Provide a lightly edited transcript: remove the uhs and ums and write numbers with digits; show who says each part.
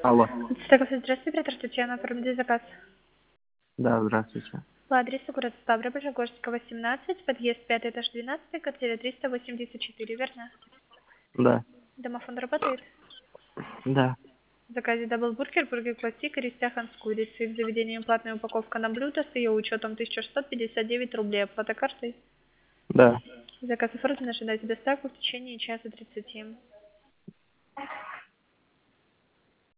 Speaker 1: Алло.
Speaker 2: Здравствуйте, оператор Татьяна, оформите заказ.
Speaker 1: Да, здравствуйте.
Speaker 2: По адресу город Ставрополь, Жигорского, 18, подъезд 5 этаж 12, квартира 384, верно?
Speaker 1: Да.
Speaker 2: Домофон работает?
Speaker 1: Да.
Speaker 2: В заказе даблбургер, бургер классик и рестяхан с курицей. В заведении платная упаковка на блюдо с ее учетом 1659 рублей. Оплата картой.
Speaker 1: Да.
Speaker 2: Заказ оформлен, ожидайте доставку в течение часа 30.